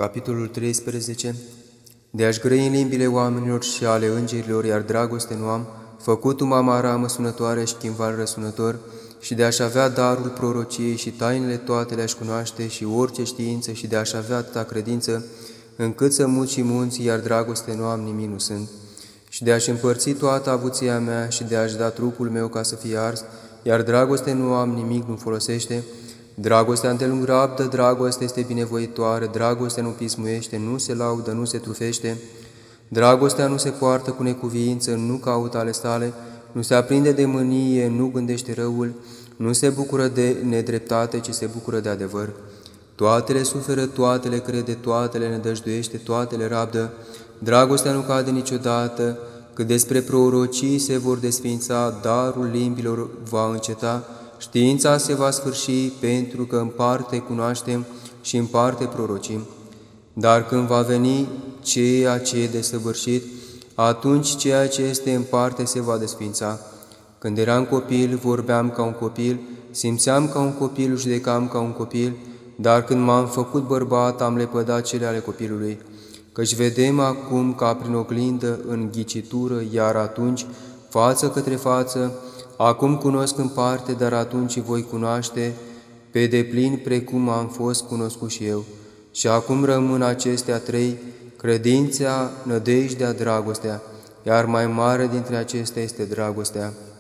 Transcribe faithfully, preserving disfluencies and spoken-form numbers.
Capitolul treisprezece. De a-și grăi în limbile oamenilor și ale îngerilor, iar dragoste nu am, făcut-o mama ramă sunătoare și chimval răsunător, și de a-și avea darul prorociei și tainele toate le-aș cunoaște și orice știință, și de a-și avea atâta credință, încât să mut și munții, iar dragoste nu am, nimic nu sunt. Și de a-și împărți toată avuția mea și de a-și da trupul meu ca să fie ars, iar dragoste nu am, nimic nu folosește. Dragostea îndelung rabdă, dragostea este binevoitoare, dragostea nu pismuiește, nu se laudă, nu se trufește. Dragostea nu se poartă cu necuviință, nu caută ale sale, nu se aprinde de mânie, nu gândește răul, nu se bucură de nedreptate, ci se bucură de adevăr. Toate le suferă, toate le crede, toate le nădăjduiește, toate le rabdă. Dragostea nu cade niciodată, cât despre prorocii se vor desființa, darul limbilor va înceta, știința se va sfârși, pentru că în parte cunoaștem și în parte prorocim. Dar când va veni ceea ce e desăvârșit, atunci ceea ce este în parte se va desființa. Când eram copil, vorbeam ca un copil, simțeam ca un copil, judecam ca un copil, dar când m-am făcut bărbat, am lepădat cele ale copilului. Căci vedem acum ca prin oglindă în ghicitură, iar atunci, față către față, acum cunosc în parte, dar atunci voi cunoaște pe deplin precum am fost cunoscut și eu. Și acum rămân acestea trei, credința, nădejdea, dragostea, iar mai mare dintre acestea este dragostea.